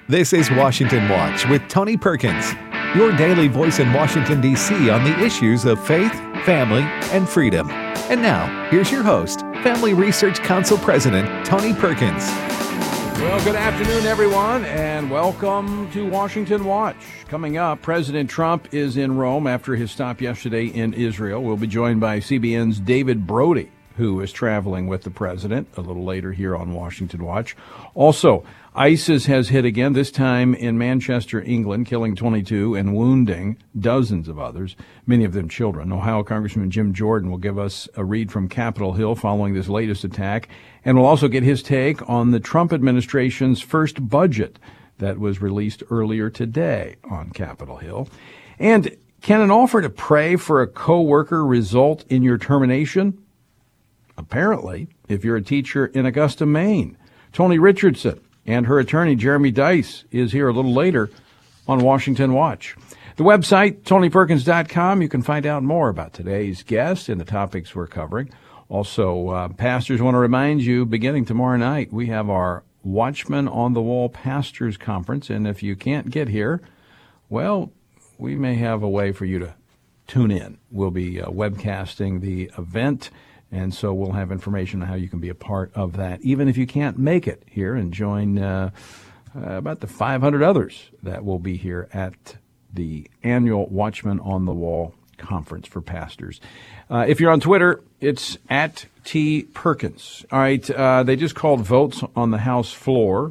This is Washington Watch with Tony Perkins, your daily voice in Washington, D.C. on the issues of faith, family, and freedom. And now, here's your host, Family Research Council President Tony Perkins. Well, good afternoon, everyone, and welcome to Washington Watch. Coming up, President Trump is in Rome after his stop yesterday in Israel. We'll be joined by CBN's David Brody, who is traveling with the president a little later here on Washington Watch. Also, ISIS has hit again, this time in Manchester, England, killing 22 and wounding dozens of others, many of them children. Ohio Congressman Jim Jordan will give us a read from Capitol Hill following this latest attack, and we'll also get his take on the Trump administration's first budget that was released earlier today on Capitol Hill. And can an offer to pray for a coworker result in your termination? Apparently, if you're a teacher in Augusta, Maine. Toni Richardson and her attorney, Jeremy Dice, is here a little later on Washington Watch. The website, TonyPerkins.com, you can find out more about today's guest and the topics we're covering. Also, pastors want to remind you, beginning tomorrow night, we have our Watchmen on the Wall Pastors Conference. And if you can't get here, well, we may have a way for you to tune in. We'll be webcasting the event. And so we'll have information on how you can be a part of that, even if you can't make it here, and join about the 500 others that will be here at the annual Watchmen on the Wall Conference for Pastors. If you're on Twitter, it's at T. Perkins. All right, they just called votes on the House floor.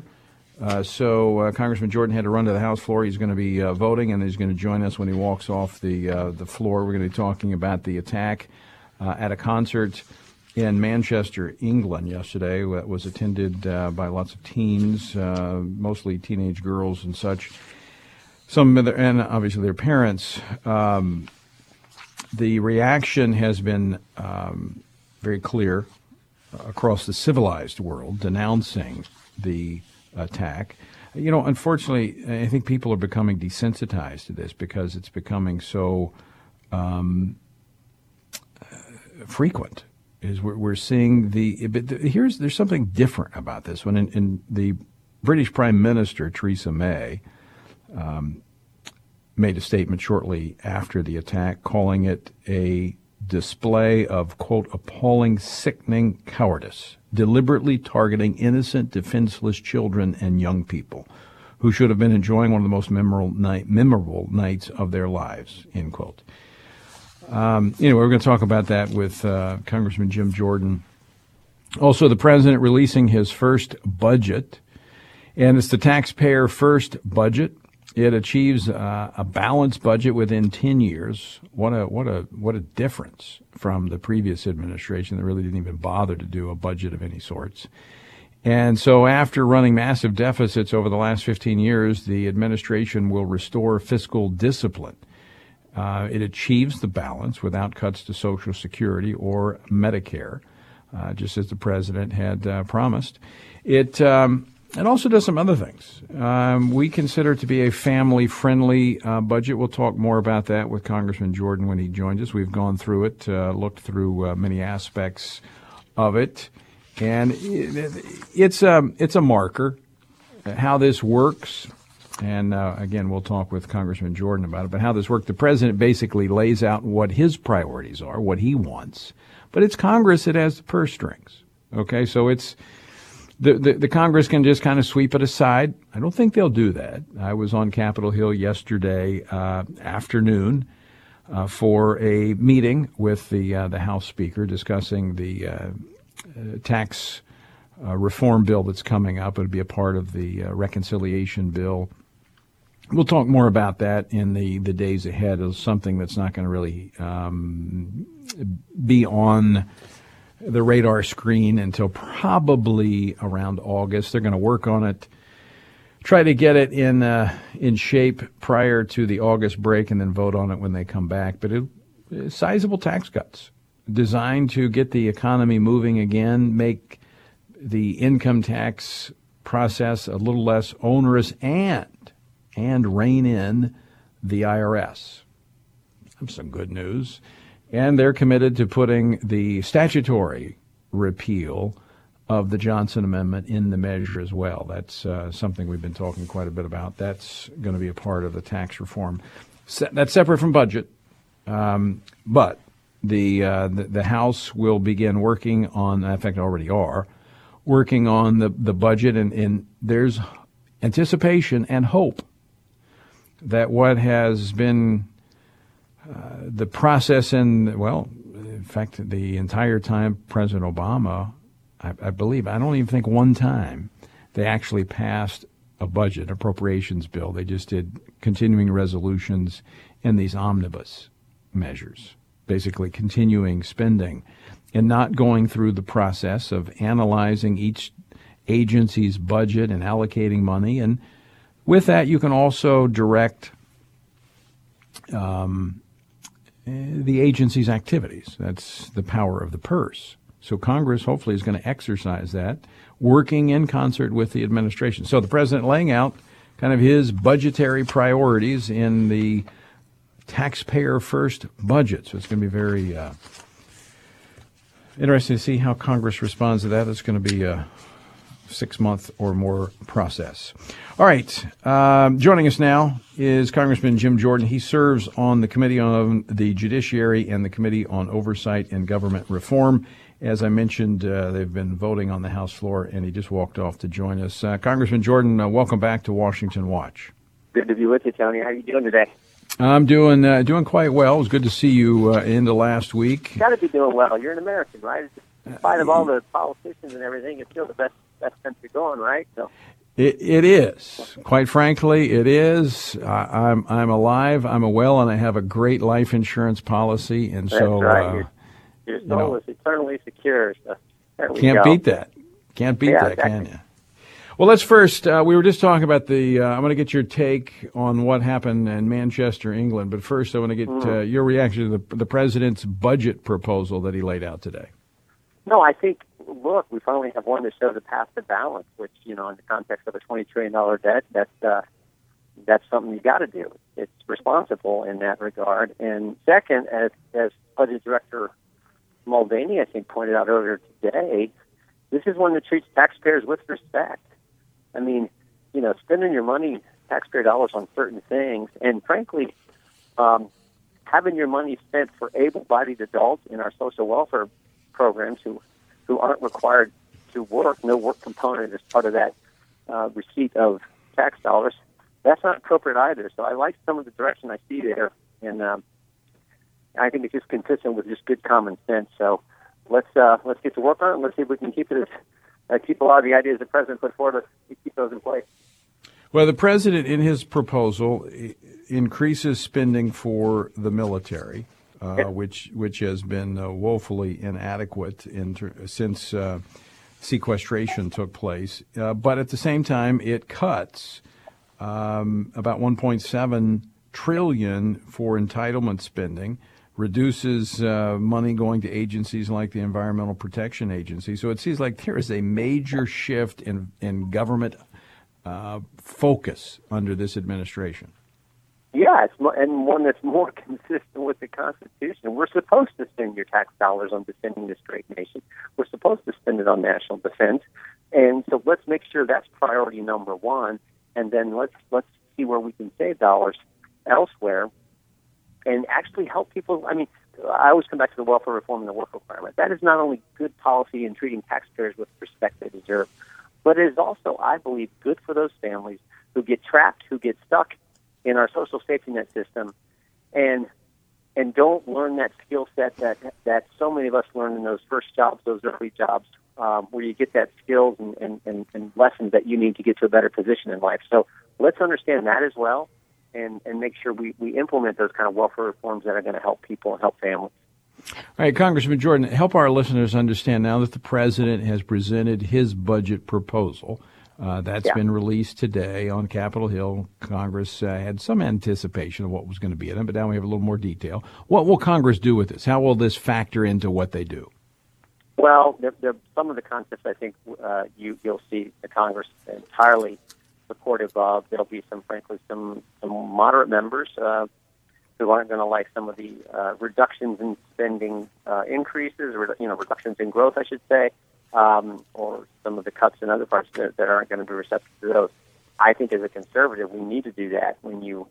So Congressman Jordan had to run to the House floor. He's going to be voting, and he's going to join us when he walks off the floor. We're going to be talking about the attack at a concert in Manchester, England yesterday that was attended by lots of teens, mostly teenage girls and such. Some of their, and obviously their parents. The reaction has been very clear across the civilized world, denouncing the attack. You know, unfortunately, I think people are becoming desensitized to this because it's becoming so frequent. Is we're seeing there's something different about this one. In the British Prime Minister Theresa May made a statement shortly after the attack, calling it a display of, quote, appalling, sickening cowardice, deliberately targeting innocent, defenseless children and young people who should have been enjoying one of the most memorable nights of their lives, end quote. Anyway, we're going to talk about that with Congressman Jim Jordan. Also, the president releasing his first budget, and it's the taxpayer first budget. It achieves a balanced budget within 10 years. What a difference from the previous administration that really didn't even bother to do a budget of any sorts. And so after running massive deficits over the last 15 years, the administration will restore fiscal discipline. It achieves the balance without cuts to Social Security or Medicare, just as the president had promised. It also does some other things. We consider it to be a family-friendly budget. We'll talk more about that with Congressman Jordan when he joins us. We've gone through it, looked through many aspects of it, and it's a marker. How this works. And again, we'll talk with Congressman Jordan about it. But how this works, the president basically lays out what his priorities are, what he wants. But it's Congress that has the purse strings. Okay, so it's the Congress can just kind of sweep it aside. I don't think they'll do that. I was on Capitol Hill yesterday afternoon for a meeting with the House Speaker discussing the tax reform bill that's coming up. It'll be a part of the reconciliation bill. We'll talk more about that in the days ahead. It's something that's not going to really be on the radar screen until probably around August. They're going to work on it, try to get it in shape prior to the August break, and then vote on it when they come back. But sizable tax cuts designed to get the economy moving again, make the income tax process a little less onerous, and rein in the IRS. That's some good news. And they're committed to putting the statutory repeal of the Johnson Amendment in the measure as well. That's something we've been talking quite a bit about. That's going to be a part of the tax reform. That's separate from budget, but the House will begin working on, in fact, already are, working on the budget, and there's anticipation and hope that what has been the process in fact, the entire time President Obama, I believe, I don't even think one time they actually passed a budget appropriations bill. They just did continuing resolutions in these omnibus measures, basically continuing spending and not going through the process of analyzing each agency's budget and allocating money. And with that, you can also direct the agency's activities. That's the power of the purse. So Congress hopefully is going to exercise that, working in concert with the administration. So the president laying out kind of his budgetary priorities in the taxpayer first budget. So it's going to be very interesting to see how Congress responds to that. It's going to be a 6-month or more process. All right. Joining us now is Congressman Jim Jordan. He serves on the Committee on the Judiciary and the Committee on Oversight and Government Reform. As I mentioned, they've been voting on the House floor, and he just walked off to join us. Congressman Jordan, welcome back to Washington Watch. Good to be with you, Tony. How are you doing today? I'm doing quite well. It was good to see you in the last week. You got to be doing well. You're an American, right? In spite of all the politicians and everything, it's still the best country going, right? So. It is. Quite frankly, it is. I'm alive, I'm well, and I have a great life insurance policy, and that's so right. Your soul is eternally secure. So can't beat that. Can't beat that, exactly. Can you? Well, let's first, we were just talking about I'm going to get your take on what happened in Manchester, England. But first, I want to get your reaction to the president's budget proposal that he laid out today. No, I think, look, we finally have one that shows a path to balance, which, in the context of a $20 trillion debt, that's something you got to do. It's responsible in that regard. And second, as Budget Director Mulvaney, I think, pointed out earlier today, this is one that treats taxpayers with respect. I mean, spending your money, taxpayer dollars, on certain things, and frankly, having your money spent for able-bodied adults in our social welfare programs who aren't required to work, no work component as part of that receipt of tax dollars, that's not appropriate either. So I like some of the direction I see there, and I think it's just consistent with just good common sense. So let's get to work on it, and let's see if we can keep a lot of the ideas the president put forward, to keep those in place. Well, the president, in his proposal, increases spending for the military, which has been woefully inadequate since sequestration took place. But at the same time, it cuts about $1.7 trillion for entitlement spending, reduces money going to agencies like the Environmental Protection Agency. So it seems like there is a major shift in government focus under this administration. Yeah, and one that's more consistent with the Constitution. We're supposed to spend your tax dollars on defending this great nation. We're supposed to spend it on national defense. And so let's make sure that's priority number one, and then let's see where we can save dollars elsewhere and actually help people. I mean, I always come back to the welfare reform and the work requirement. That is not only good policy in treating taxpayers with respect they deserve, but it is also, I believe, good for those families who get trapped, who get stuck in our social safety net system, and don't learn that skill set that so many of us learn in those first jobs, those early jobs, where you get that skills and lessons that you need to get to a better position in life. So let's understand that as well, and make sure we implement those kind of welfare reforms that are going to help people and help families. All right, Congressman Jordan, help our listeners understand now that the president has presented his budget proposal. That's been released today on Capitol Hill. Congress had some anticipation of what was going to be in it, but now we have a little more detail. What will Congress do with this? How will this factor into what they do? Well, some of the concepts I think you'll see the Congress entirely supportive of. There'll be some moderate members who aren't going to like some of the reductions in spending increases, or reductions in growth, I should say. or some of the cuts in other parts that aren't going to be receptive to those. I think as a conservative, we need to do that when you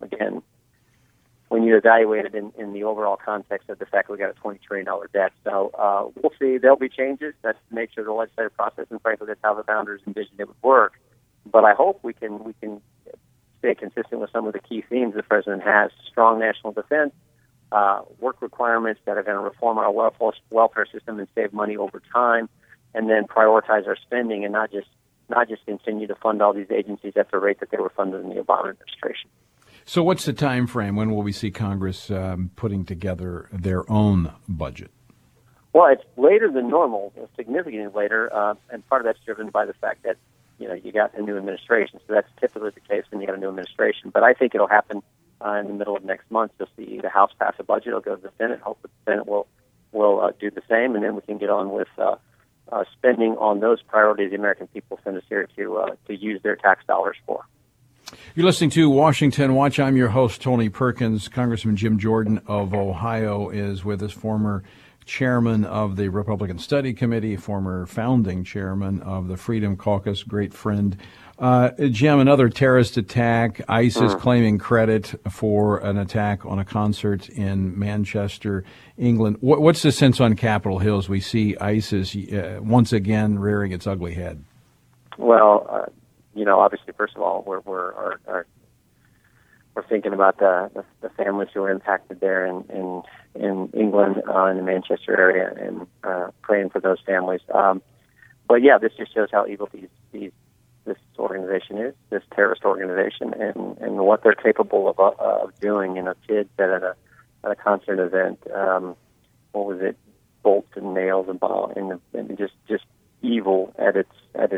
evaluate it in the overall context of the fact we got a $20 trillion debt. So we'll see. There'll be changes. That's the nature of the legislative process, and frankly, that's how the founders envisioned it would work. But I hope we can stay consistent with some of the key themes the president has: strong national defense, work requirements that are going to reform our welfare system and save money over time, and then prioritize our spending and not just continue to fund all these agencies at the rate that they were funded in the Obama administration. So what's the time frame? When will we see Congress putting together their own budget? Well, it's later than normal, significantly later, and part of that's driven by the fact that you got a new administration. So that's typically the case when you got a new administration. But I think it'll happen in the middle of next month. You'll see the House pass a budget. It'll go to the Senate. Hopefully the Senate will do the same, and then we can get on with spending on those priorities the American people send us here to use their tax dollars for. You're listening to Washington Watch. I'm your host, Tony Perkins. Congressman Jim Jordan of Ohio is with us, former chairman of the Republican Study Committee, former founding chairman of the Freedom Caucus, great friend. Jim, another terrorist attack, ISIS claiming credit for an attack on a concert in Manchester, England. What's the sense on Capitol Hill as we see ISIS once again rearing its ugly head? Well, obviously, first of all, we're thinking about the families who were impacted there in England, in the Manchester area, and praying for those families. But yeah, this just shows how evil this organization is, this terrorist organization, and what they're capable of doing. Kids that at a concert event, what was it? Bolts and nails and just evil at its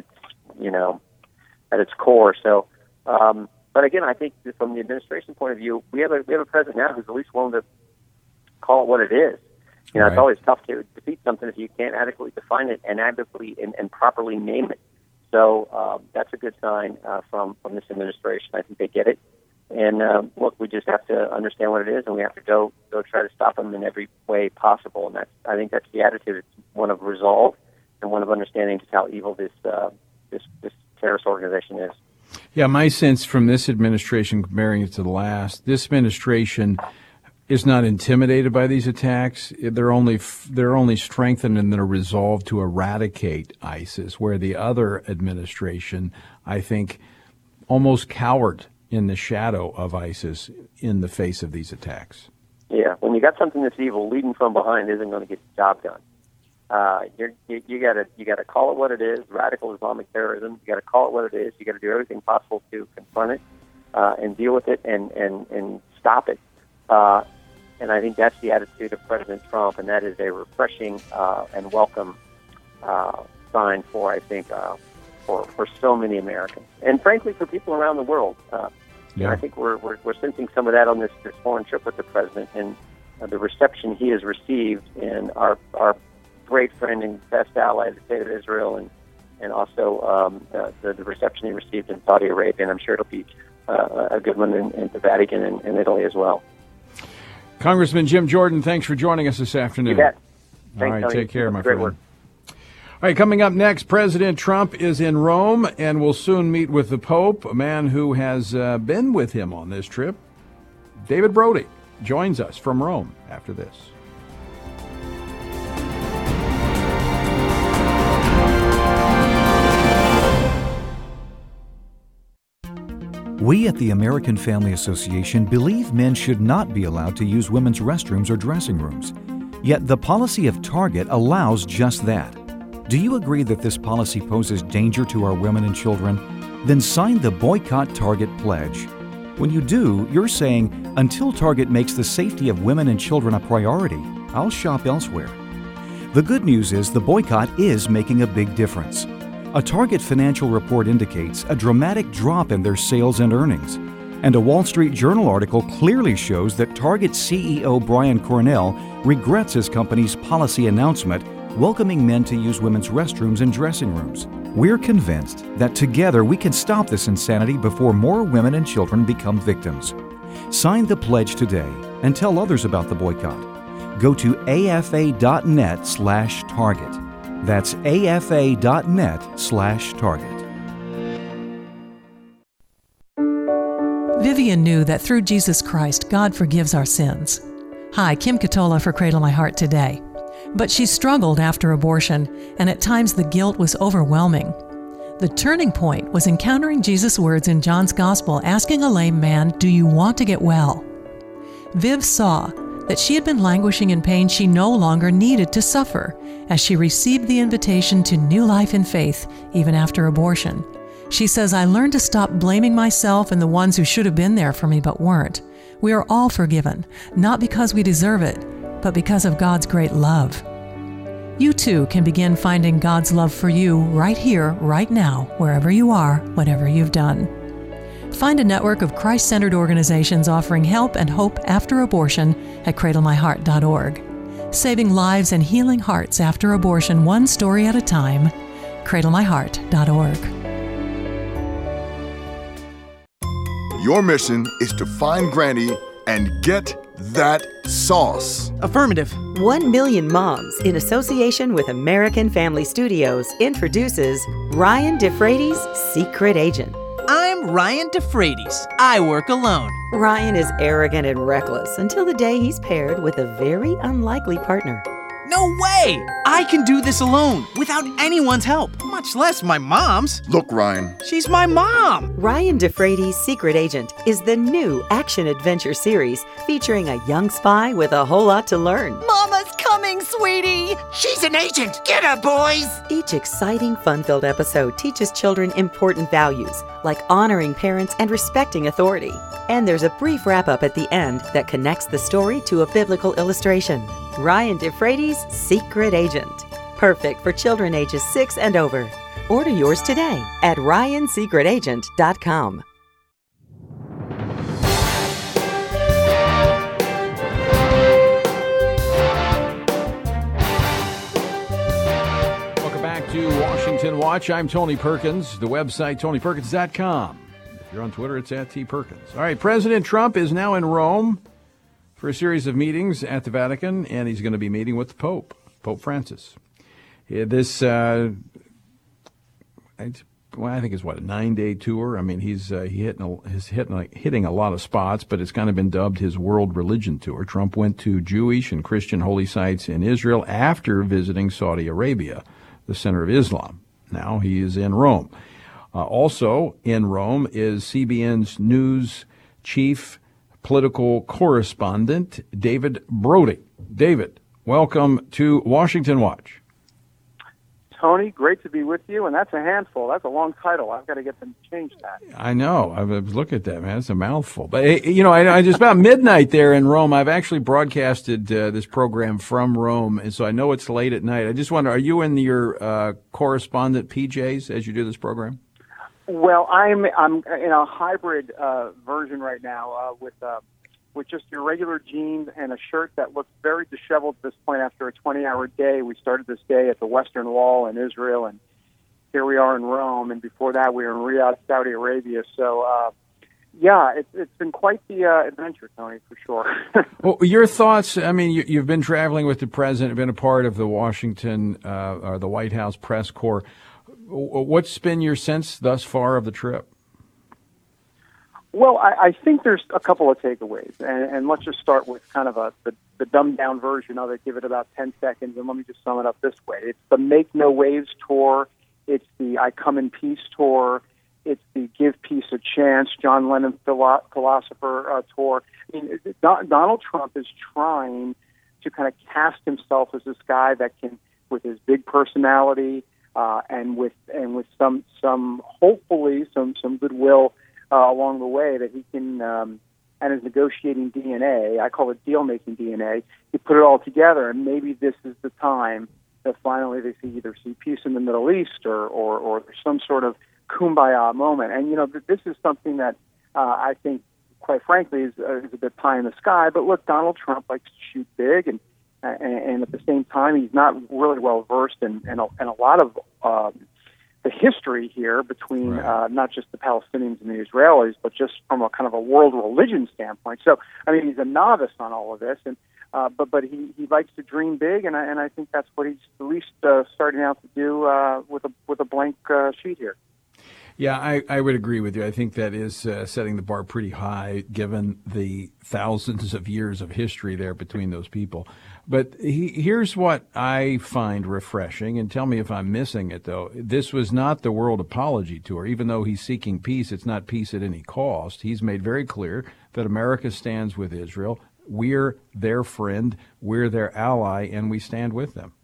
core. So, but again, I think from the administration point of view, we have a president now who's at least willing to call it what it is. Right. It's always tough to defeat something if you can't adequately define it and adequately and properly name it. So that's a good sign from this administration. I think they get it. And look, we just have to understand what it is, and we have to go try to stop them in every way possible. And I think that's the attitude. It's one of resolve and one of understanding just how evil this terrorist organization is. Yeah, my sense from this administration, comparing it to the last, this administration is not intimidated by these attacks. They're only strengthened in their resolve to eradicate ISIS, where the other administration, I think, almost cowered in the shadow of ISIS in the face of these attacks. Yeah, when you got something that's evil, leading from behind isn't going to get the job done. You got to call it what it is. Radical Islamic terrorism. You got to call it what it is. You got to do everything possible to confront it and deal with it and stop it. And I think that's the attitude of President Trump, and that is a refreshing and welcome sign for, I think, for so many Americans, and frankly for people around the world. I think we're sensing some of that on this foreign trip with the president, and the reception he has received, and our great friend and best ally, the state of Israel, and also the reception he received in Saudi Arabia, and I'm sure it'll be a good one in the Vatican and Italy as well. Congressman Jim Jordan, thanks for joining us this afternoon. You bet. All Thanks, right, Tony. take care, my friend. Work. All right, coming up next, President Trump is in Rome and will soon meet with the Pope, a man who has been with him on this trip. David Brody joins us from Rome after this. We at the American Family Association believe men should not be allowed to use women's restrooms or dressing rooms. Yet the policy of Target allows just that. Do you agree that this policy poses danger to our women and children? Then sign the Boycott Target Pledge. When you do, you're saying, until Target makes the safety of women and children a priority, I'll shop elsewhere. The good news is the boycott is making a big difference. A Target financial report indicates a dramatic drop in their sales and earnings. And a Wall Street Journal article clearly shows that Target CEO Brian Cornell regrets his company's policy announcement welcoming men to use women's restrooms and dressing rooms. We're convinced that together we can stop this insanity before more women and children become victims. Sign the pledge today and tell others about the boycott. Go to afa.net/target. That's afa.net/target. Vivian knew that through Jesus Christ, God forgives our sins. Hi, Kim Katola for Cradle My Heart today. But she struggled after abortion, and at times the guilt was overwhelming. The turning point was encountering Jesus' words in John's Gospel, asking a lame man, "Do you want to get well?" Viv saw that she had been languishing in pain she no longer needed to suffer, as she received the invitation to new life in faith, even after abortion. She says, "I learned to stop blaming myself and the ones who should have been there for me but weren't. We are all forgiven, not because we deserve it, but because of God's great love." You too can begin finding God's love for you right here, right now, wherever you are, whatever you've done. Find a network of Christ-centered organizations offering help and hope after abortion at cradlemyheart.org. Saving lives and healing hearts after abortion, one story at a time. cradlemyheart.org. Your mission is to find Granny and get that sauce. Affirmative. 1 Million Moms, in association with American Family Studios, introduces Ryan DeFrades' Secret Agent. I'm Ryan DeFrades. I work alone. Ryan is arrogant and reckless until the day he's paired with a very unlikely partner. No way! I can do this alone, without anyone's help, much less my mom's. Look, Ryan. She's my mom! Ryan DeFrades' Secret Agent is the new action-adventure series featuring a young spy with a whole lot to learn. Mama's coming, sweetie! She's an agent! Get her, boys! Each exciting, fun-filled episode teaches children important values, like honoring parents and respecting authority. And there's a brief wrap-up at the end that connects the story to a biblical illustration. Ryan DeFrades' Secret Agent. Perfect for children ages 6 and over. Order yours today at ryansecretagent.com. Welcome back to Washington Watch. I'm Tony Perkins. The website, tonyperkins.com. If you're on Twitter, it's @TPerkins. All right, President Trump is now in Rome for a series of meetings at the Vatican, and he's going to be meeting with the Pope Francis. This, I think it's a 9-day tour. I mean, he's hitting a lot of spots, but it's kind of been dubbed his world religion tour. Trump went to Jewish and Christian holy sites in Israel after visiting Saudi Arabia, the center of Islam. Now he is in Rome. Also in Rome is CBN's news chief political correspondent, David Brody. David, welcome to Washington Watch. Tony, great to be with you, and that's a handful. That's a long title. I've got to get them to change that. I know. I was looking at that, man. It's a mouthful. But, I just about midnight there in Rome, I've actually broadcasted this program from Rome, and so I know it's late at night. I just wonder, are you in your correspondent PJs as you do this program? Well, I'm in a hybrid version right now with just your regular jeans and a shirt that looks very disheveled at this point after a 20-hour day. We started this day at the Western Wall in Israel, and here we are in Rome. And before that, we were in Riyadh, Saudi Arabia. So, it's been quite the adventure, Tony, for sure. Well, your thoughts, I mean, you've been traveling with the president, been a part of the Washington or the White House press corps. What's been your sense thus far of the trip? Well, I think there's a couple of takeaways, and let's just start with kind of the dumbed-down version of it, give it about 10 seconds, and let me just sum it up this way. It's the Make No Waves tour. It's the I Come in Peace tour. It's the Give Peace a Chance, John Lennon philosopher tour. I mean, Donald Trump is trying to kind of cast himself as this guy that can, with his big personality and with some hopefully some goodwill along the way, that he can, and his negotiating DNA, I call it deal-making DNA, he put it all together, and maybe this is the time that finally they either see peace in the Middle East or some sort of kumbaya moment. And, this is something that I think, quite frankly, is a bit pie in the sky. But look, Donald Trump likes to shoot big, and at the same time, he's not really well-versed in a lot of the history here between not just the Palestinians and the Israelis, but just from a kind of a world religion standpoint. So, I mean, he's a novice on all of this, and but he likes to dream big, and I think that's what he's at least starting out to do with a blank sheet here. Yeah, I would agree with you. I think that is setting the bar pretty high, given the thousands of years of history there between those people. But here's what I find refreshing, and tell me if I'm missing it, though. This was not the World Apology Tour. Even though he's seeking peace, it's not peace at any cost. He's made very clear that America stands with Israel. We're their friend, we're their ally, and we stand with them.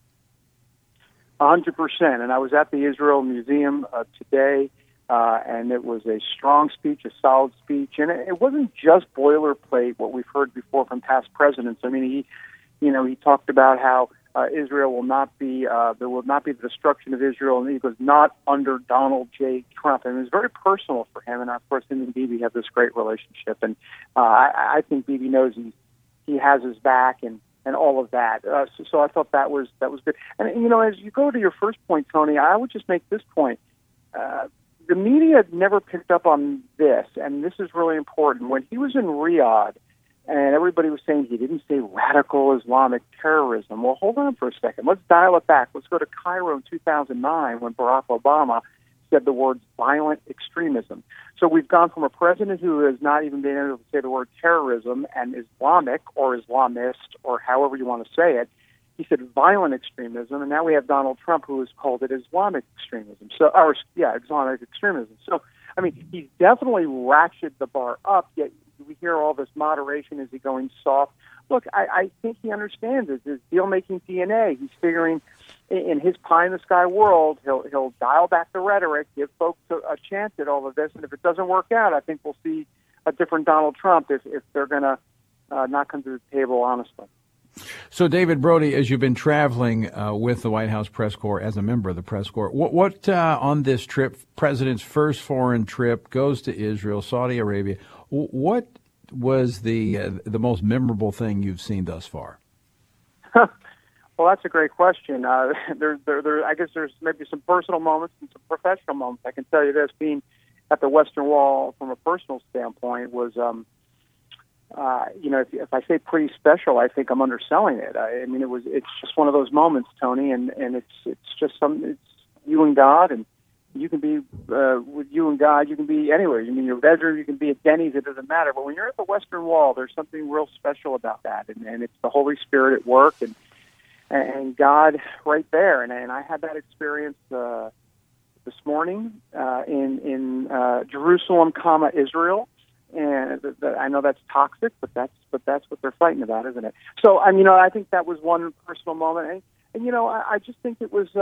100%. And I was at the Israel Museum today. And it was a strong speech, a solid speech, and it wasn't just boilerplate, what we've heard before from past presidents. I mean, he talked about how Israel will not be, there will not be the destruction of Israel, and he goes, not under Donald J. Trump. And it was very personal for him, and of course, him and Bibi have this great relationship, and I think Bibi knows he has his back, and all of that. So I thought that was good. And as you go to your first point, Tony, I would just make this point. The media never picked up on this, and this is really important. When he was in Riyadh, and everybody was saying he didn't say radical Islamic terrorism. Well, hold on for a second. Let's dial it back. Let's go to Cairo in 2009 when Barack Obama said the words violent extremism. So we've gone from a president who has not even been able to say the word terrorism and Islamic or Islamist or however you want to say it. He said violent extremism, and now we have Donald Trump who has called it Islamic extremism. Islamic extremism. So, I mean, he's definitely ratcheted the bar up, yet we hear all this moderation. Is he going soft? Look, I think he understands it. His deal-making DNA. He's figuring in his pie-in-the-sky world, he'll dial back the rhetoric, give folks a chance at all of this, and if it doesn't work out, I think we'll see a different Donald Trump if they're going to not come to the table honestly. So, David Brody, as you've been traveling with the White House Press Corps, as a member of the Press Corps, what on this trip, President's first foreign trip, goes to Israel, Saudi Arabia, what was the most memorable thing you've seen thus far? Well, that's a great question. I guess there's maybe some personal moments and some professional moments. I can tell you this, being at the Western Wall from a personal standpoint was if I say pretty special, I think I'm underselling it. I mean, it's just one of those moments, Tony, and it's just it's you and God, and you can be with you and God. You can be anywhere. You mean you're bedroom. You can be at Denny's. It doesn't matter. But when you're at the Western Wall, there's something real special about that, and it's the Holy Spirit at work, and God right there. And I had that experience this morning in Jerusalem, Israel. And I know that's toxic, but that's what they're fighting about, isn't it? So, I think that was one personal moment, and I just think it was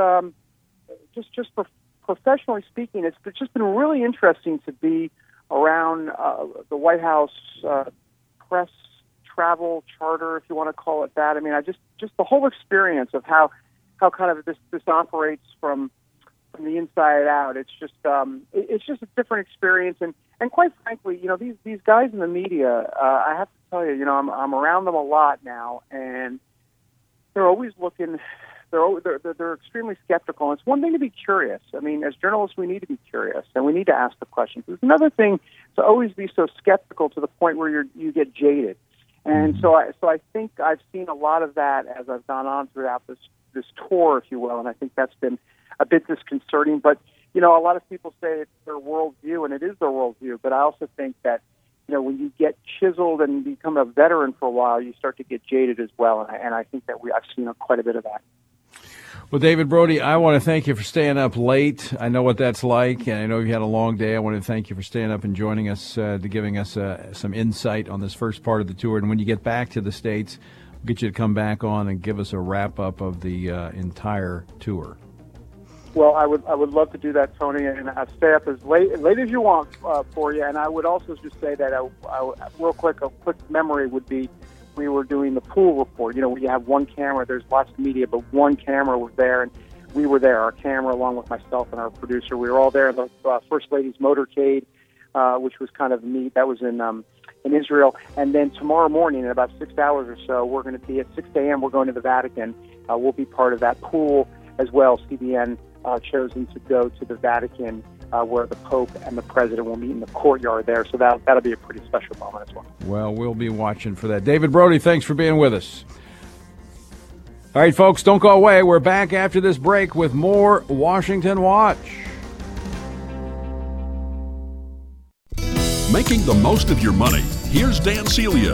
just professionally speaking, it's just been really interesting to be around the White House press travel charter, if you want to call it that. I mean, I just the whole experience of how kind of this operates from the inside out. It's just a different experience, and quite frankly, these guys in the media, I have to tell you, I'm around them a lot now, and they're always looking. They're extremely skeptical. And it's one thing to be curious. I mean, as journalists, we need to be curious, and we need to ask the questions. It's another thing to always be so skeptical to the point where you get jaded. And so I think I've seen a lot of that as I've gone on throughout this tour, if you will, and I think that's been a bit disconcerting. But a lot of people say it's their worldview, and it is their worldview. But I also think that when you get chiseled and become a veteran for a while, you start to get jaded as well. And I think that I've seen quite a bit of that. Well, David Brody, I want to thank you for staying up late. I know what that's like, and I know you had a long day. I want to thank you for staying up and joining us, giving us some insight on this first part of the tour. And when you get back to the States, we'll get you to come back on and give us a wrap-up of the entire tour. Well, I would love to do that, Tony, and I'll stay up as late as you want for you. And I would also just say that a quick memory would be, we were doing the pool report. We have one camera. There's lots of media, but one camera was there, and we were there. Our camera, along with myself and our producer, we were all there. The First Lady's motorcade, which was kind of neat. That was in Israel. And then tomorrow morning, in about 6 hours or so, we're going to be at 6 a.m. We're going to the Vatican. We'll be part of that pool as well. CBN chosen to go to the Vatican, where the Pope and the President will meet in the courtyard there. So that'll be a pretty special moment as well. Well, we'll be watching for that. David Brody, thanks for being with us. All right, folks, don't go away. We're back after this break with more Washington Watch. Making the most of your money. Here's Dan Celia.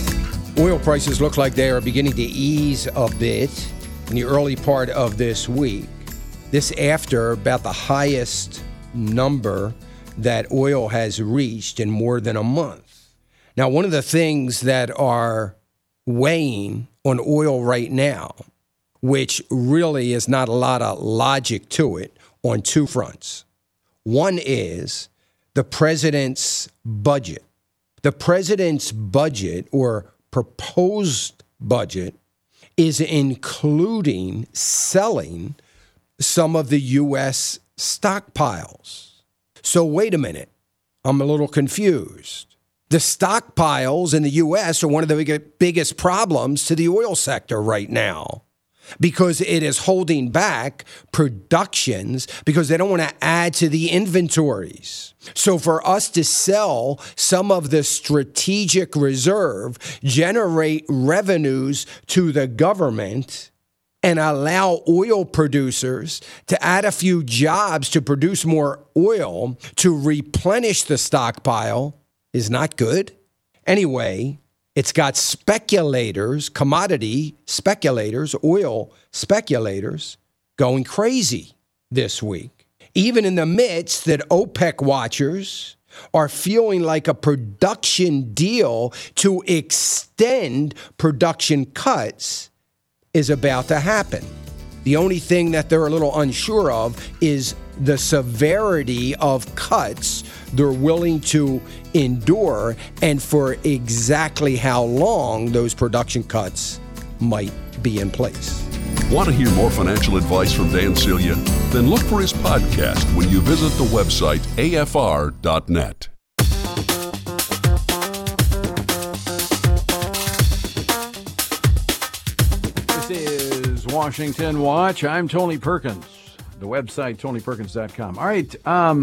Oil prices look like they are beginning to ease a bit in the early part of this week. This after about the highest number that oil has reached in more than a month. Now, one of the things that are weighing on oil right now, which really is not a lot of logic to it, on two fronts. One is the president's budget. The president's budget, or proposed budget, is including selling some of the U.S. stockpiles. So wait a minute, I'm a little confused. The stockpiles in the U.S. are one of the biggest problems to the oil sector right now, because it is holding back productions because they don't want to add to the inventories. So for us to sell some of the strategic reserve, generate revenues to the government, and allow oil producers to add a few jobs to produce more oil to replenish the stockpile is not good. Anyway, it's got speculators, commodity speculators, oil speculators going crazy this week. Even in the midst that OPEC watchers are feeling like a production deal to extend production cuts is about to happen. The only thing that they're a little unsure of is the severity of cuts they're willing to endure and for exactly how long those production cuts might be in place. Want to hear more financial advice from Dan Celia? Then look for his podcast when you visit the website afr.net. This is Washington Watch. I'm Tony Perkins. The website, tonyperkins.com. All right.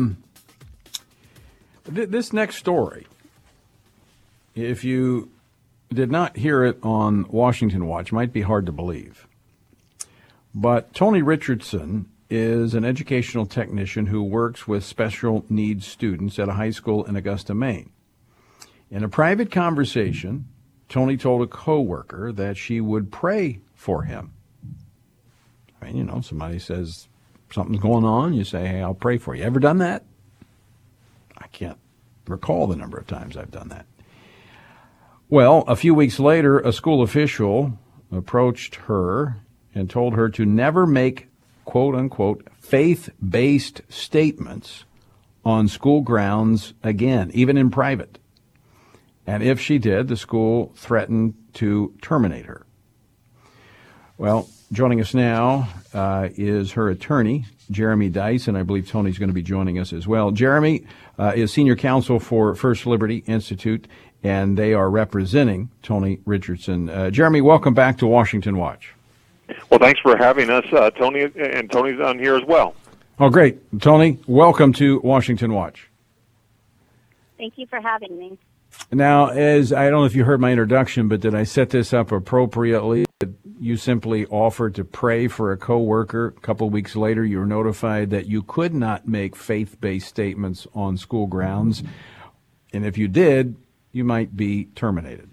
This next story, if you did not hear it on Washington Watch, might be hard to believe. But Tony Richardson is an educational technician who works with special needs students at a high school in Augusta, Maine. In a private conversation, Tony told a coworker that she would pray for him. I mean, you know, somebody says something's going on, you say, hey, I'll pray for you. Ever done that? I can't recall the number of times I've done that. Well, a few weeks later, a school official approached her and told her to never make, quote unquote, faith-based statements on school grounds again, even in private. And if she did, the school threatened to terminate her. Well, joining us now is her attorney, Jeremy Dice, and I believe Tony's going to be joining us as well. Jeremy is senior counsel for First Liberty Institute, and they are representing Tony Richardson. Jeremy, welcome back to Washington Watch. Well, thanks for having us, Tony, and Tony's on here as well. Oh, great. Tony, welcome to Washington Watch. Thank you for having me. Now, as I don't know if you heard my introduction, but did I set this up appropriately? You simply offered to pray for a coworker. A couple of weeks later, you were notified that you could not make faith-based statements on school grounds. And if you did, you might be terminated.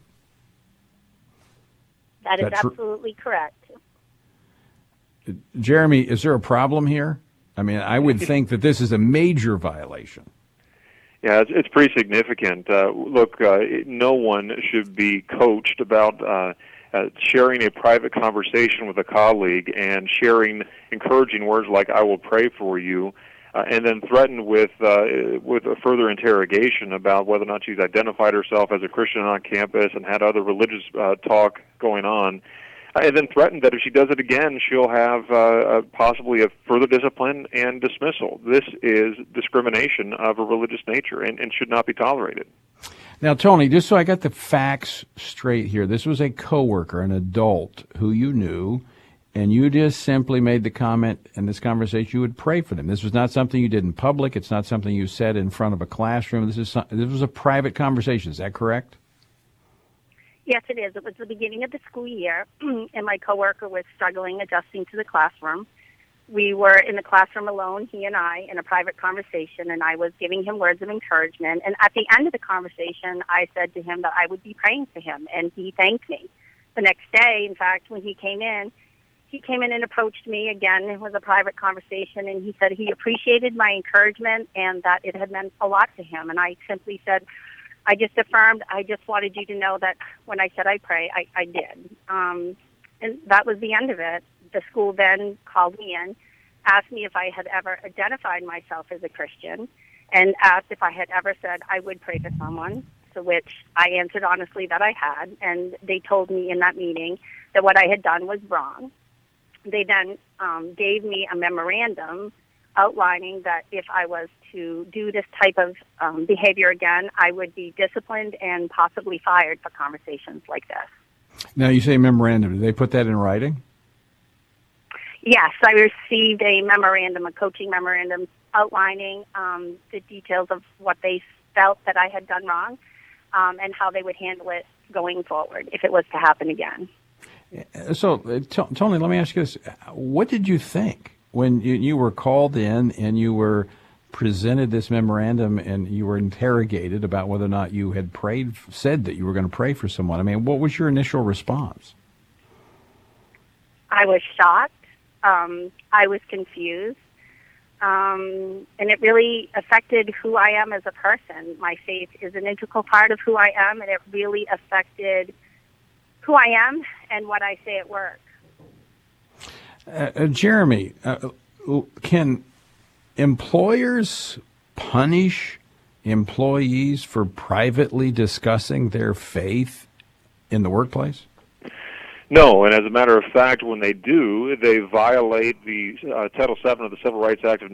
That is absolutely correct. Jeremy, is there a problem here? I mean, I would think that this is a major violation. Yeah, it's pretty significant. Look, no one should be coached about sharing a private conversation with a colleague and sharing encouraging words like "I will pray for you," and then threatened with a further interrogation about whether or not she's identified herself as a Christian on campus and had other religious talk going on. And then threatened that if she does it again, she'll have possibly a further discipline and dismissal. This is discrimination of a religious nature and should not be tolerated. Now, Tony, just so I got the facts straight here, this was a coworker, an adult who you knew, and you just simply made the comment in this conversation you would pray for them. This was not something you did in public. It's not something you said in front of a classroom. This was a private conversation. Is that correct? Yes, it is. It was the beginning of the school year, and my coworker was struggling adjusting to the classroom. We were in the classroom alone, he and I, in a private conversation, and I was giving him words of encouragement. And at the end of the conversation, I said to him that I would be praying for him, and he thanked me. The next day, in fact, when he came in and approached me again. It was a private conversation, and he said he appreciated my encouragement and that it had meant a lot to him. And I simply said, I just affirmed, I just wanted you to know that when I said I pray, I did. And that was the end of it. The school then called me in, asked me if I had ever identified myself as a Christian, and asked if I had ever said I would pray for someone, to which I answered honestly that I had, and they told me in that meeting that what I had done was wrong. They then gave me a memorandum outlining that if I was to do this type of behavior again, I would be disciplined and possibly fired for conversations like this. Now, you say memorandum. Did they put that in writing? Yes, I received a memorandum, a coaching memorandum, outlining the details of what they felt that I had done wrong and how they would handle it going forward if it was to happen again. So, Tony, let me ask you this. What did you think when you were called in and you were presented this memorandum and you were interrogated about whether or not you had said that you were going to pray for someone? I mean, what was your initial response? I was shocked. I was confused. And it really affected who I am as a person. My faith is an integral part of who I am, and it really affected who I am and what I say at work. Jeremy, can employers punish employees for privately discussing their faith in the workplace? No, and as a matter of fact, when they do, they violate the Title VII of the Civil Rights Act of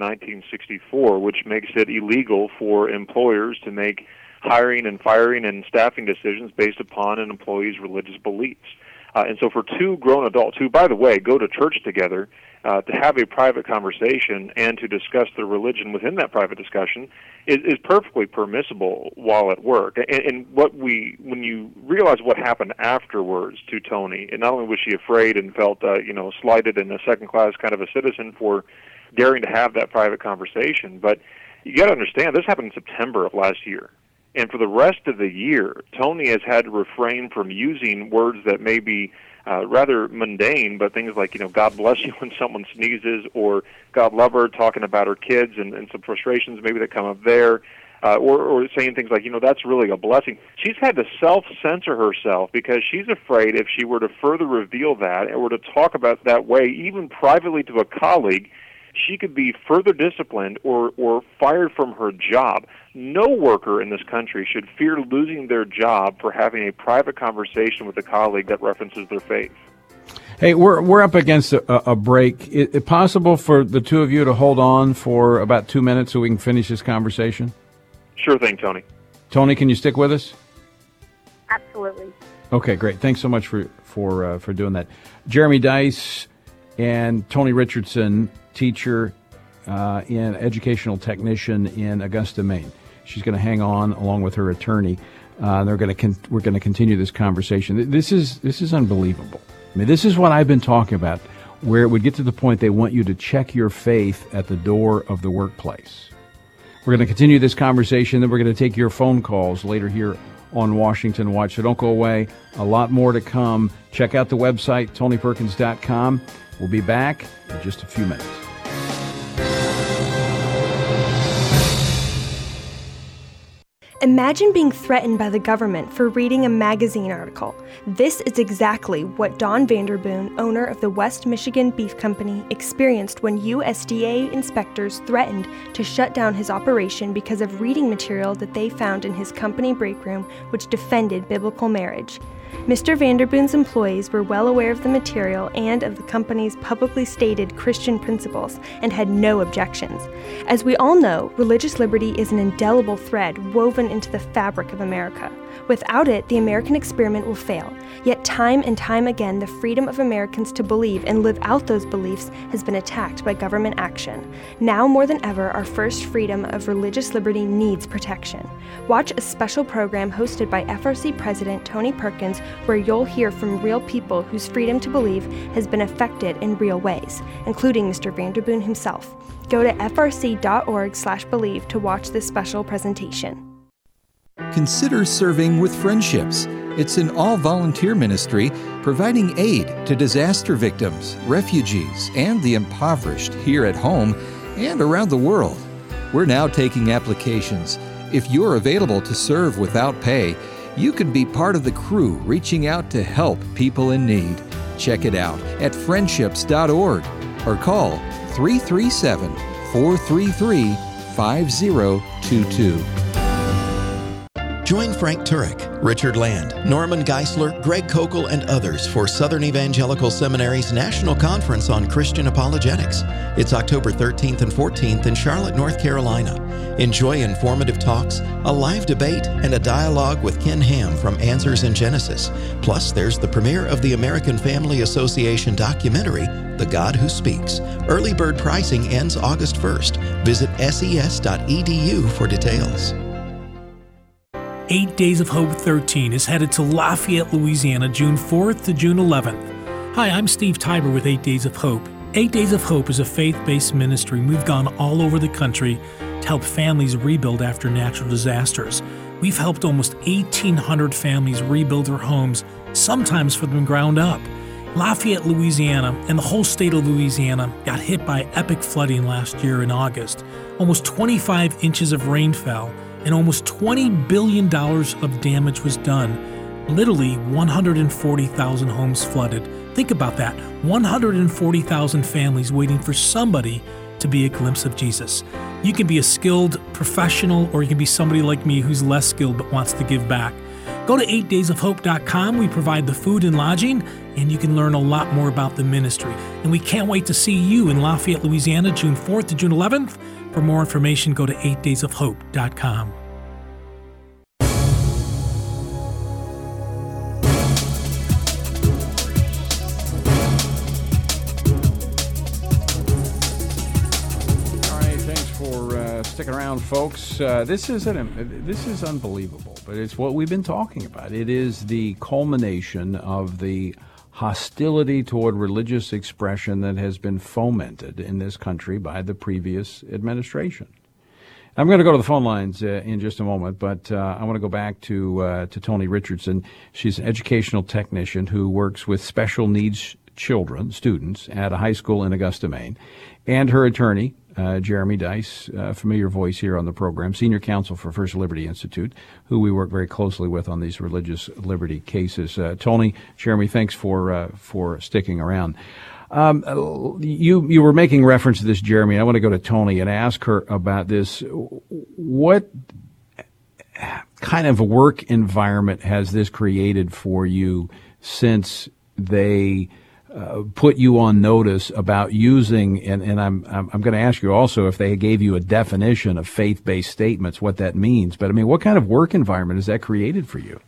1964, which makes it illegal for employers to make hiring and firing and staffing decisions based upon an employee's religious beliefs. And so for two grown adults who, by the way, go to church together, to have a private conversation and to discuss their religion within that private discussion is perfectly permissible while at work. And when you realize what happened afterwards to Tony, and not only was she afraid and felt slighted and a second-class kind of a citizen for daring to have that private conversation, but you got to understand this happened in September of last year. And for the rest of the year, Tony has had to refrain from using words that may be rather mundane, but things like, God bless you when someone sneezes, or God love her, talking about her kids and some frustrations maybe that come up there, or saying things like, that's really a blessing. She's had to self-censor herself because she's afraid if she were to further reveal that or were to talk about that way, even privately to a colleague, she could be further disciplined or fired from her job. No worker in this country should fear losing their job for having a private conversation with a colleague that references their faith. Hey, we're up against a break. Is it possible for the two of you to hold on for about 2 minutes so we can finish this conversation? Sure thing, Tony. Tony, can you stick with us? Absolutely. Okay, great. Thanks so much for doing that. Jeremy Dice and Tony Richardson, teacher and educational technician in Augusta, Maine. She's going to hang on along with her attorney. We're going to continue this conversation. This is unbelievable. I mean, this is what I've been talking about, where it would get to the point they want you to check your faith at the door of the workplace. We're going to continue this conversation, then we're going to take your phone calls later here on Washington Watch. So don't go away. A lot more to come. Check out the website, TonyPerkins.com. We'll be back in just a few minutes. Imagine being threatened by the government for reading a magazine article. This is exactly what Don Vanderboon, owner of the West Michigan Beef Company, experienced when USDA inspectors threatened to shut down his operation because of reading material that they found in his company break room which defended biblical marriage. Mr. Vanderboon's employees were well aware of the material and of the company's publicly stated Christian principles and had no objections. As we all know, religious liberty is an indelible thread woven into the fabric of America. Without it, the American experiment will fail. Yet time and time again, the freedom of Americans to believe and live out those beliefs has been attacked by government action. Now more than ever, our first freedom of religious liberty needs protection. Watch a special program hosted by FRC President Tony Perkins, where you'll hear from real people whose freedom to believe has been affected in real ways, including Mr. Vanderboon himself. Go to frc.org/believe to watch this special presentation. Consider serving with Friendships. It's an all-volunteer ministry providing aid to disaster victims, refugees, and the impoverished here at home and around the world. We're now taking applications. If you're available to serve without pay, you can be part of the crew reaching out to help people in need. Check it out at friendships.org or call 337-433-5022. Join Frank Turek, Richard Land, Norman Geisler, Greg Kokel, and others for Southern Evangelical Seminary's National Conference on Christian Apologetics. It's October 13th and 14th in Charlotte, North Carolina. Enjoy informative talks, a live debate, and a dialogue with Ken Ham from Answers in Genesis. Plus, there's the premiere of the American Family Association documentary, The God Who Speaks. Early bird pricing ends August 1st. Visit ses.edu for details. 8 Days of Hope 13 is headed to Lafayette, Louisiana, June 4th to June 11th. Hi, I'm Steve Tiber with 8 Days of Hope. 8 Days of Hope is a faith-based ministry. We've gone all over the country to help families rebuild after natural disasters. We've helped almost 1,800 families rebuild their homes, sometimes from the ground up. Lafayette, Louisiana, and the whole state of Louisiana got hit by epic flooding last year in August. Almost 25 inches of rain fell, and almost $20 billion of damage was done. Literally 140,000 homes flooded. Think about that, 140,000 families waiting for somebody to be a glimpse of Jesus. You can be a skilled professional, or you can be somebody like me who's less skilled but wants to give back. Go to 8daysofhope.com. We provide the food and lodging, and you can learn a lot more about the ministry. And we can't wait to see you in Lafayette, Louisiana, June 4th to June 11th. For more information, go to 8daysofhope.com. Stick around, folks. This is unbelievable, but it's what we've been talking about. It is the culmination of the hostility toward religious expression that has been fomented in this country by the previous administration. I'm going to go to the phone lines in just a moment, but I want to go back to Toni Richardson. She's an educational technician who works with special needs children, students, at a high school in Augusta, Maine, and her attorney, Jeremy Dice, a familiar voice here on the program, senior counsel for First Liberty Institute, who we work very closely with on these religious liberty cases. Toni, Jeremy, thanks for sticking around. You were making reference to this, Jeremy. I want to go to Toni and ask her about this. What kind of a work environment has this created for you since they put you on notice about using, and I'm going to ask you also if they gave you a definition of faith-based statements, what that means. But I mean, what kind of work environment has that created for you?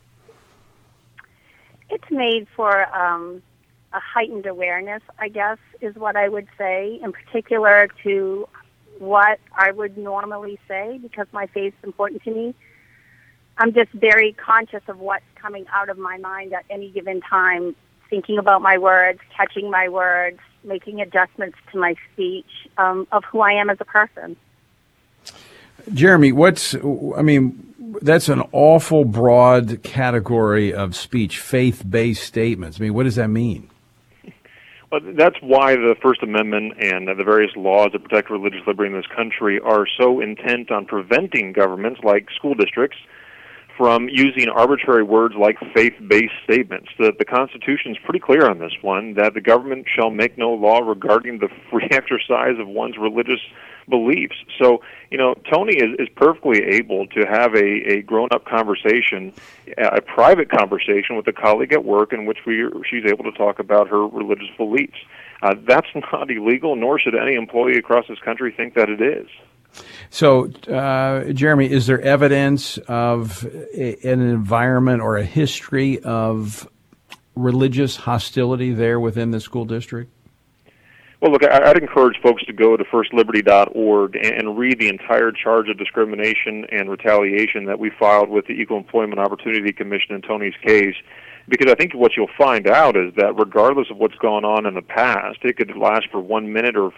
It's made for a heightened awareness, I guess, is what I would say, in particular to what I would normally say, because my faith is important to me. I'm just very conscious of what's coming out of my mind at any given time, thinking about my words, catching my words, making adjustments to my speech, of who I am as a person. Jeremy, that's an awful broad category of speech, faith-based statements. I mean, what does that mean? Well, that's why the First Amendment and the various laws that protect religious liberty in this country are so intent on preventing governments like school districts from using arbitrary words like faith-based statements. The Constitution is pretty clear on this one, that the government shall make no law regarding the free exercise of one's religious beliefs. So, Toni is perfectly able to have a grown-up conversation, a private conversation with a colleague at work in which she's able to talk about her religious beliefs. That's not illegal, nor should any employee across this country think that it is. So, Jeremy, is there evidence of an environment or a history of religious hostility there within the school district? Well, look, I'd encourage folks to go to firstliberty.org and read the entire charge of discrimination and retaliation that we filed with the Equal Employment Opportunity Commission in Tony's case, because I think what you'll find out is that regardless of what's gone on in the past, it could last for 1 minute or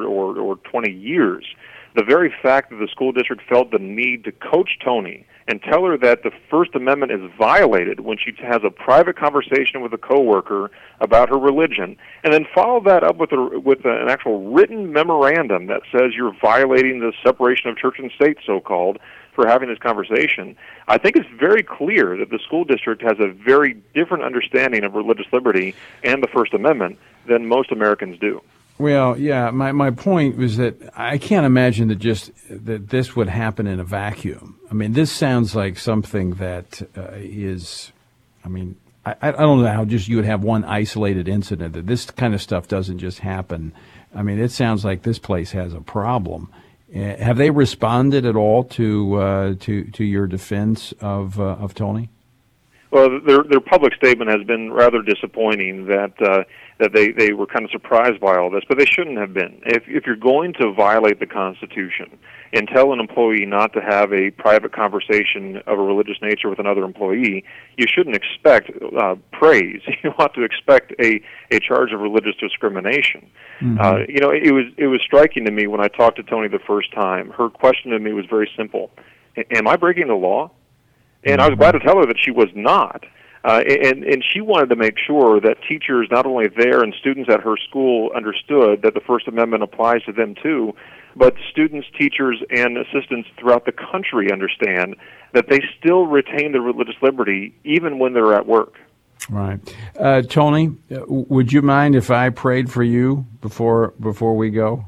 20 years. The very fact that the school district felt the need to coach Tony and tell her that the First Amendment is violated when she has a private conversation with a coworker about her religion, and then follow that up with an actual written memorandum that says you're violating the separation of church and state, so-called, for having this conversation, I think it's very clear that the school district has a very different understanding of religious liberty and the First Amendment than most Americans do. Well, yeah, my point was that I can't imagine that this would happen in a vacuum. I mean, this sounds like something that is, I mean, I don't know how just you would have one isolated incident, that this kind of stuff doesn't just happen. I mean, it sounds like this place has a problem. Have they responded at all to your defense of Tony? Well, their public statement has been rather disappointing. That they were kind of surprised by all this, but they shouldn't have been. If you're going to violate the Constitution and tell an employee not to have a private conversation of a religious nature with another employee, you shouldn't expect praise. You ought to expect a charge of religious discrimination. Mm-hmm. It was striking to me when I talked to Tony the first time. Her question to me was very simple: "Am I breaking the law?" And I was glad to tell her that she was not. And she wanted to make sure that teachers, not only there and students at her school, understood that the First Amendment applies to them too, but students, teachers, and assistants throughout the country understand that they still retain their religious liberty even when they're at work. Right. Tony, would you mind if I prayed for you before we go?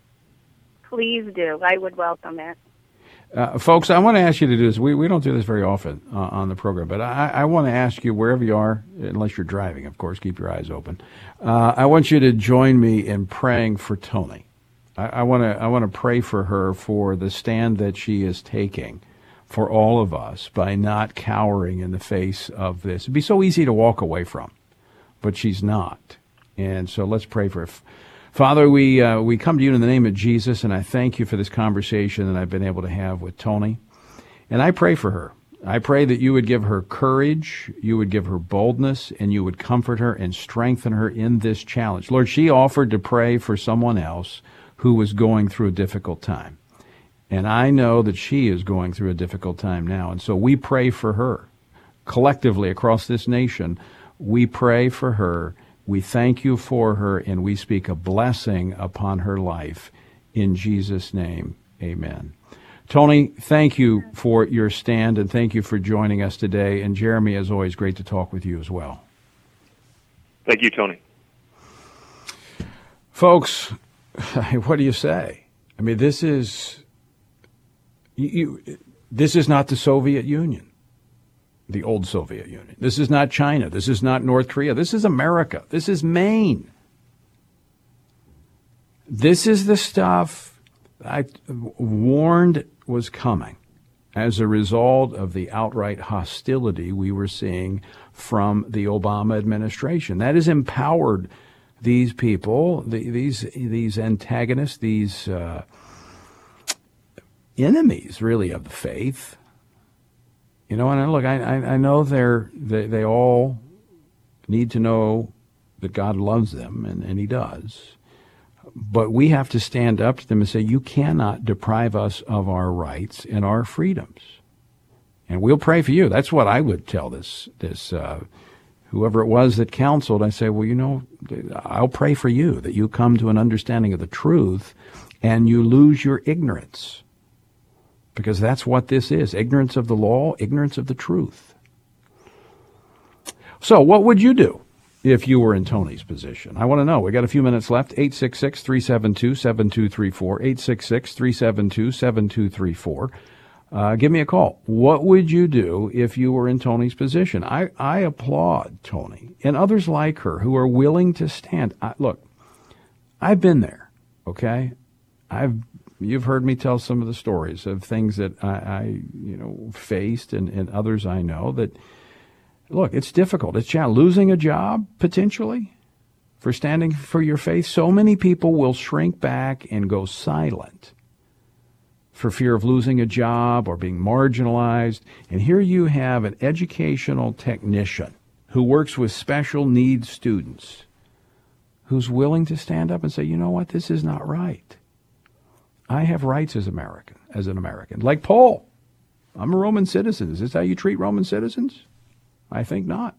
Please do. I would welcome it. Folks, I want to ask you to do this. We don't do this very often on the program, but I want to ask you, wherever you are, unless you're driving, of course, keep your eyes open. I want you to join me in praying for Tony. I want to pray for her for the stand that she is taking for all of us by not cowering in the face of this. It'd be so easy to walk away from, but she's not. And so let's pray for her. Father, we come to you in the name of Jesus, and I thank you for this conversation that I've been able to have with Tony. And I pray for her. I pray that you would give her courage, you would give her boldness, and you would comfort her and strengthen her in this challenge. Lord, she offered to pray for someone else who was going through a difficult time. And I know that she is going through a difficult time now. And so we pray for her. Collectively across this nation, we pray for her. We thank you for her, and we speak a blessing upon her life. In Jesus' name, amen. Tony, thank you for your stand, and thank you for joining us today. And Jeremy, as always, great to talk with you as well. Thank you, Tony. Folks, what do you say? I mean, this is not the Soviet Union. The old Soviet Union. This is not China. This is not North Korea. This is America. This is Maine. This is the stuff I warned was coming as a result of the outright hostility we were seeing from the Obama administration. That has empowered these people, these antagonists, these enemies, really, of the faith. You know, and look, I know they all need to know that God loves them, and he does. But we have to stand up to them and say, you cannot deprive us of our rights and our freedoms. And we'll pray for you. That's what I would tell this whoever it was that counseled. I say, well, you know, I'll pray for you that you come to an understanding of the truth and you lose your ignorance. Because that's what this is, ignorance of the law, ignorance of the truth. So what would you do if you were in Tony's position? I want to know. We got a few minutes left. 866-372-7234, 866-372-7234. Give me a call. What would you do if you were in Tony's position? I applaud Tony and others like her who are willing to stand. Look, I've been there, okay? I've You've heard me tell some of the stories of things that I faced and others I know that, look, it's difficult. It's challenging. Losing a job, potentially, for standing for your faith. So many people will shrink back and go silent for fear of losing a job or being marginalized. And here you have an educational technician who works with special needs students who's willing to stand up and say, you know what, this is not right. I have rights as an American. Like Paul, I'm a Roman citizen. Is this how you treat Roman citizens? I think not.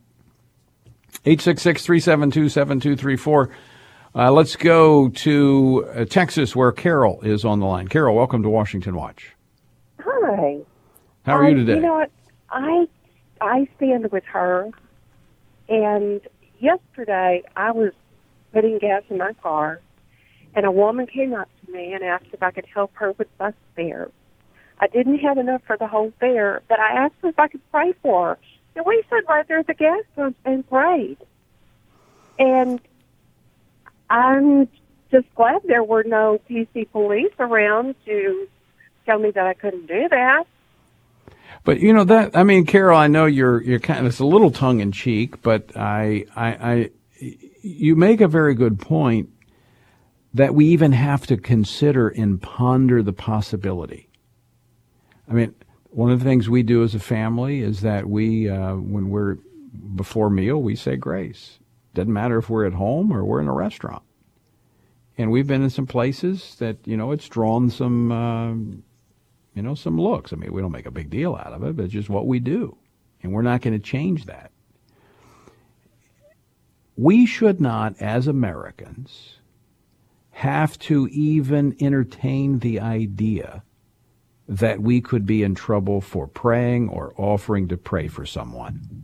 866-372-7234. Let's go to Texas, where Carol is on the line. Carol, welcome to Washington Watch. Hi. How are you today? You know what? I stand with her. And yesterday, I was putting gas in my car, and a woman came up to me and asked if I could help her with bus fare. I didn't have enough for the whole fare, but I asked her if I could pray for her. And we stood right there at the gas pump and prayed. And I'm just glad there were no PC police around to tell me that I couldn't do that. But you know that, I mean, Carol, I know you're kind of, it's a little tongue in cheek, but you make a very good point that we even have to consider and ponder the possibility. I mean, one of the things we do as a family is that we, when we're before meal, we say grace. Doesn't matter if we're at home or we're in a restaurant. And we've been in some places that, it's drawn some, some looks. I mean, we don't make a big deal out of it, but it's just what we do. And we're not going to change that. We should not, as Americans, have to even entertain the idea that we could be in trouble for praying or offering to pray for someone.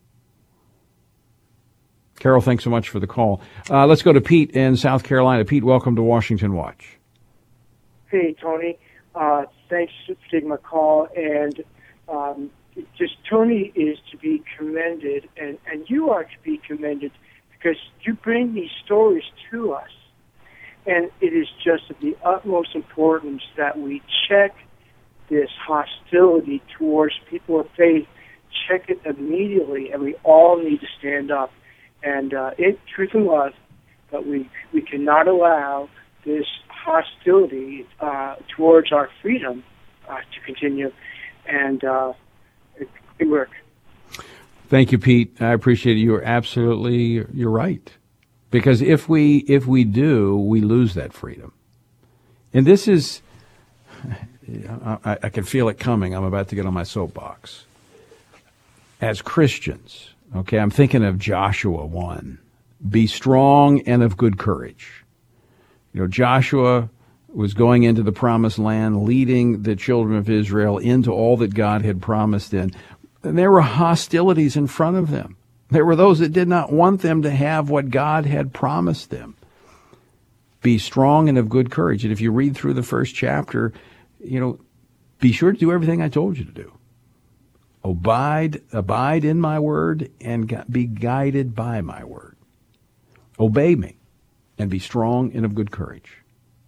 Carol, thanks so much for the call. Let's go to Pete in South Carolina. Pete, welcome to Washington Watch. Hey, Tony. Thanks for taking my call. And just Tony is to be commended, and you are to be commended because you bring these stories to us. And it is just of the utmost importance that we check this hostility towards people of faith, check it immediately, and we all need to stand up. And in truth and love, but we cannot allow this hostility towards our freedom to continue, and it work. Thank you, Pete. I appreciate it. You're right. Because if we do, we lose that freedom. And this is, I can feel it coming. I'm about to get on my soapbox. As Christians, okay, I'm thinking of Joshua 1. Be strong and of good courage. Joshua was going into the promised land, leading the children of Israel into all that God had promised in. And there were hostilities in front of them. There were those that did not want them to have what God had promised them. Be strong and of good courage. And if you read through the first chapter, be sure to do everything I told you to do. Abide in my word and be guided by my word. Obey me and be strong and of good courage.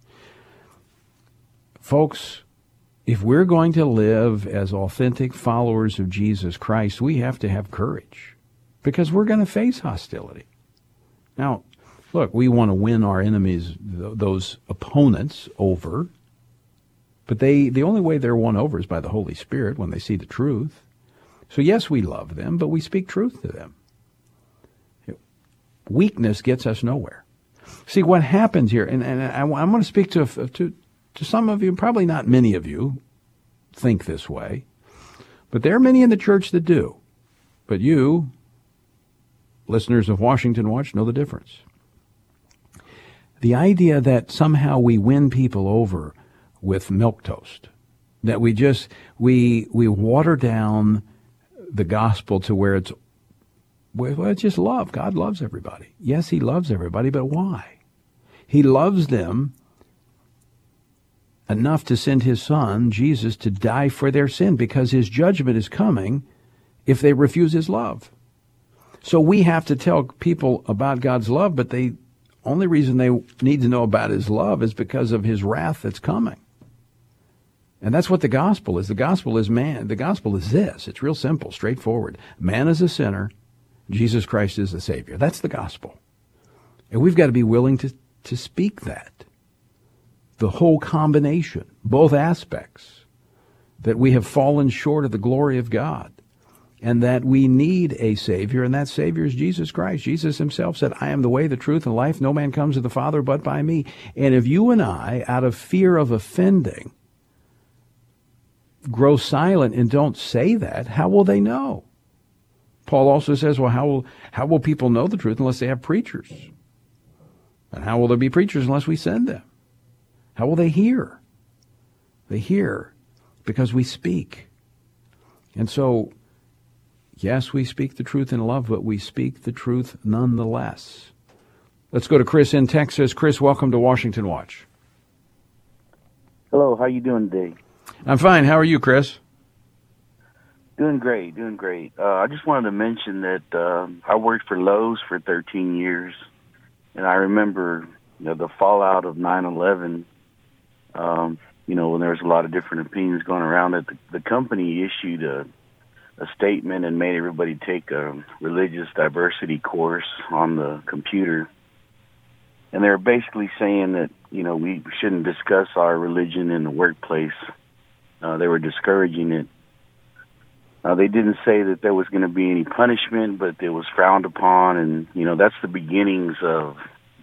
Folks, if we're going to live as authentic followers of Jesus Christ, we have to have courage because we're going to face hostility. Now, look, we want to win our enemies, those opponents, over, but the only way they're won over is by the Holy Spirit when they see the truth. So yes, we love them, but we speak truth to them. Weakness gets us nowhere. See, what happens here, and I'm going to speak to some of you, probably not many of you think this way, but there are many in the church that do. But you, listeners of Washington Watch, know the difference. The idea that somehow we win people over with milquetoast, that we water down the gospel to where it's just love. God loves everybody. Yes, he loves everybody, but why? He loves them enough to send his son, Jesus, to die for their sin because his judgment is coming if they refuse his love. So we have to tell people about God's love, but the only reason they need to know about his love is because of his wrath that's coming. And that's what the gospel is. The gospel is man. The gospel is this. It's real simple, straightforward. Man is a sinner. Jesus Christ is the Savior. That's the gospel. And we've got to be willing to speak that. The whole combination, both aspects, that we have fallen short of the glory of God and that we need a Savior, and that Savior is Jesus Christ. Jesus himself said, I am the way, the truth, and life. No man comes to the Father but by me. And if you and I, out of fear of offending, grow silent and don't say that, how will they know? Paul also says, well, how will people know the truth unless they have preachers? And how will there be preachers unless we send them? How will they hear? They hear because we speak. And so, yes, we speak the truth in love, but we speak the truth nonetheless. Let's go to Chris in Texas. Chris, welcome to Washington Watch. Hello, how you doing today? I'm fine. How are you, Chris? Doing great. I just wanted to mention that I worked for Lowe's for 13 years, and I remember the fallout of 9/11. When there was a lot of different opinions going around it, the company issued a statement and made everybody take a religious diversity course on the computer. And they were basically saying that, we shouldn't discuss our religion in the workplace. They were discouraging it. They didn't say that there was going to be any punishment, but it was frowned upon, and that's the beginnings of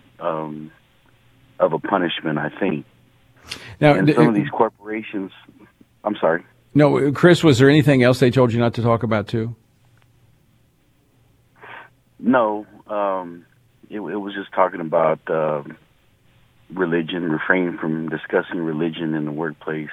a punishment, I think. Now, and some of these corporations. I'm sorry. No, Chris, was there anything else they told you not to talk about too? No, it was just talking about religion, refrain from discussing religion in the workplace.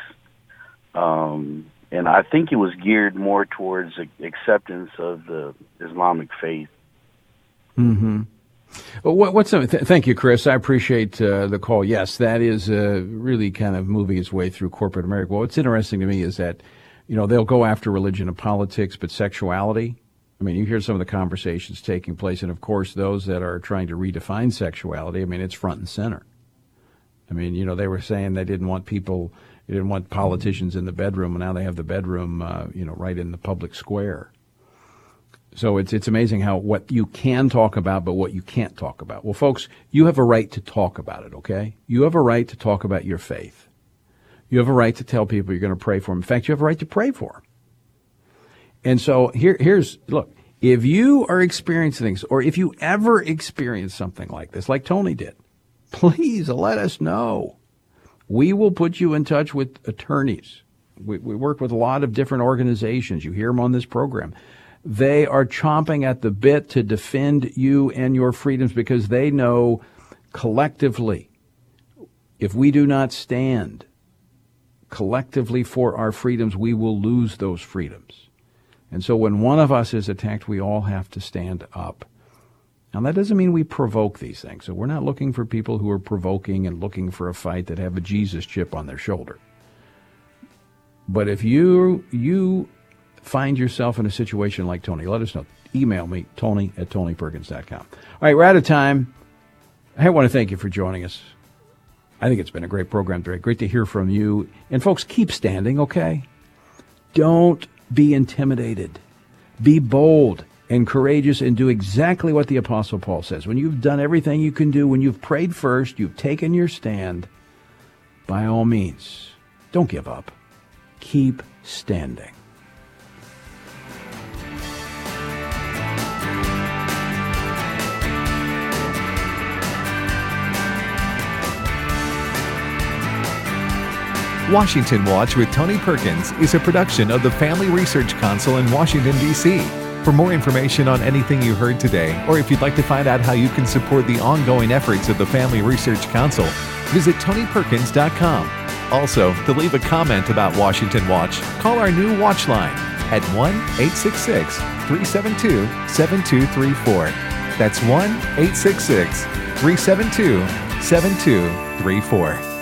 And I think it was geared more towards acceptance of the Islamic faith. Mm-hmm. Well, thank you, Chris. I appreciate the call. Yes, that is really kind of moving its way through corporate America. Well, what's interesting to me is that, they'll go after religion and politics, but sexuality, I mean, you hear some of the conversations taking place, and of course, those that are trying to redefine sexuality, I mean, it's front and center. I mean, they were saying they didn't want politicians in the bedroom, and now they have the bedroom, right in the public square. So it's amazing how what you can talk about, but what you can't talk about. Well, folks, you have a right to talk about it, okay? You have a right to talk about your faith. You have a right to tell people you're going to pray for them. In fact, you have a right to pray for them. And so look, if you are experiencing things, or if you ever experience something like this, like Tony did, please let us know. We will put you in touch with attorneys. We work with a lot of different organizations. You hear them on this program. They are chomping at the bit to defend you and your freedoms because they know collectively, if we do not stand collectively for our freedoms, we will lose those freedoms. And so when one of us is attacked, we all have to stand up. Now, that doesn't mean we provoke these things. So we're not looking for people who are provoking and looking for a fight that have a Jesus chip on their shoulder. But if you find yourself in a situation like Tony, let us know. Email me, tony@tonyperkins.com. All right, we're out of time. I want to thank you for joining us. I think it's been a great program today. Great to hear from you. And folks, keep standing, okay? Don't be intimidated. Be bold and courageous and do exactly what the Apostle Paul says. When you've done everything you can do, when you've prayed first, you've taken your stand, by all means, don't give up. Keep standing. Washington Watch with Tony Perkins is a production of the Family Research Council in Washington, D.C. For more information on anything you heard today, or if you'd like to find out how you can support the ongoing efforts of the Family Research Council, visit tonyperkins.com. Also, to leave a comment about Washington Watch, call our new Watch line at 1-866-372-7234. That's 1-866-372-7234.